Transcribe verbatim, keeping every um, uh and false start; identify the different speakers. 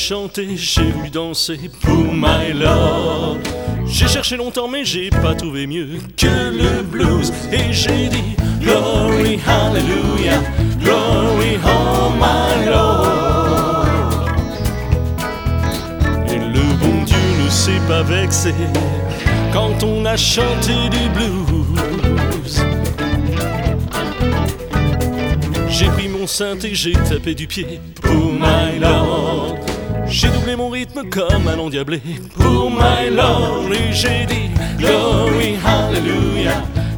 Speaker 1: chanter, j'ai voulu danser pour my love. J'ai cherché longtemps mais j'ai pas trouvé mieux que le blues. Et j'ai dit glory, hallelujah, glory, oh my Lord. Et le bon Dieu ne s'est pas vexé quand on a chanté du blues. J'ai pris mon synthé, j'ai tapé du pied pour my Lord. J'ai doublé mon rythme comme un endiablé pour my Lord. Et j'ai dit glory, hallelujah,